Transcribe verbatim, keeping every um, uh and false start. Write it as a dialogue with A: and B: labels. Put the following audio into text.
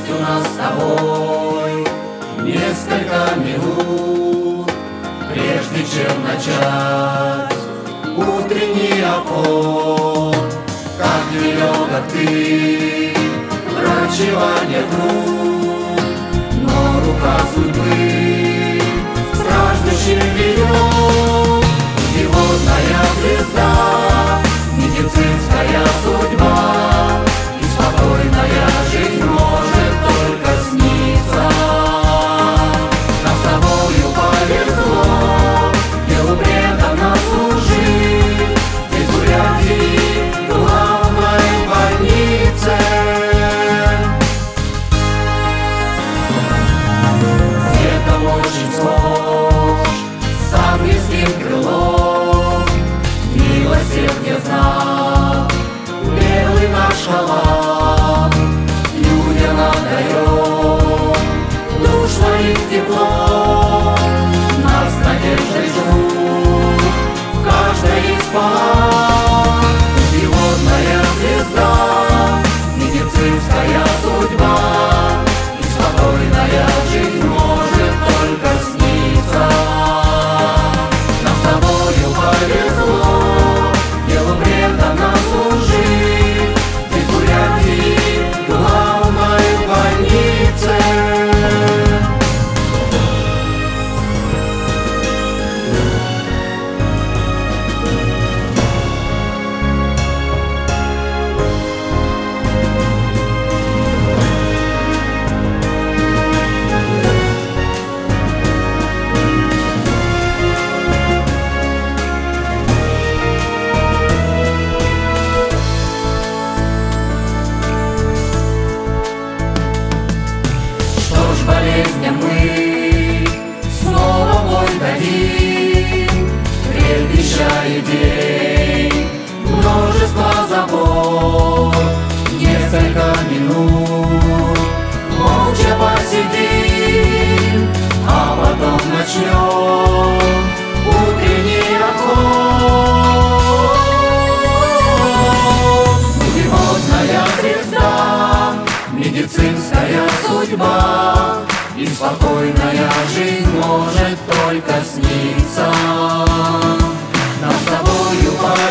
A: у нас с тобой несколько минут, прежде чем начать утренний обход. Как нелегок ты, врачевание труд, но рука судьбы страждущим ведет. Путеводная звезда, медицинская судьба, и спокойная жизнь может только сниться. Нам с тобою повезло делу преданно служить, здесь в Бурятии, в главной больнице. Цветом очень схож, сам низким крылом, милосердие знак, белый наш халат. Людям отдаем душ своих тепло, нас надеждой ждут в каждой из палат. Путеводная звезда, медицинская судьба, и спокойная жизнь может только сниться. Нам с тобою повезло делу преданно служить, здесь в Бурятии, в главной больнице. Болезням мы снова бой дадим, предвещая день множество забот. Несколько минут молча посидим, а потом начнем утренний обход. Путеводная звезда, медицинская судьба, и спокойная жизнь может только сниться. Нам с тобою